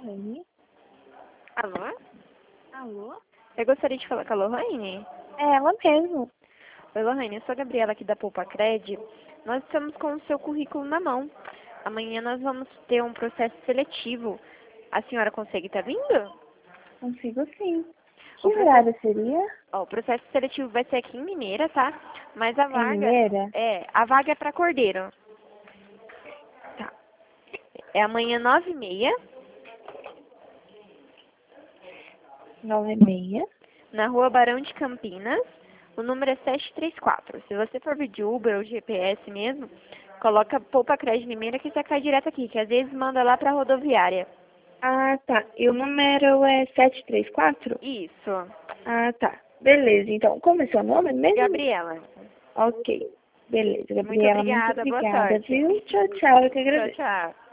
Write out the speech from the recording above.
Lohane? Alô? Alô? Eu gostaria de falar com a Lohane. É ela mesmo. Oi, Lohane, eu sou a Gabriela aqui da Poupa Cred. Nós estamos com o seu currículo na mão. Amanhã nós vamos ter um processo seletivo. A senhora consegue estar vindo? Consigo sim. Que O processo, horário seria? o processo seletivo vai ser aqui em Mineira, tá? Mas a Em vaga... Mineira? A vaga é para Cordeiro. Tá. É amanhã 9h30, 9h30. na rua Barão de Campinas. O número é 734. Se você for vir de Uber ou GPS mesmo, coloca Poupa Cred Limeira que você cai direto aqui, que às vezes manda lá pra rodoviária. Ah, tá. E o número é 734? Isso. Ah, tá. Beleza, então. Como é seu nome mesmo? Gabriela. Ok. Beleza, Muito Gabriela. Muito obrigada, boa obrigada, sorte. viu? Tchau, tchau. Eu que Tchau, agradeço. tchau.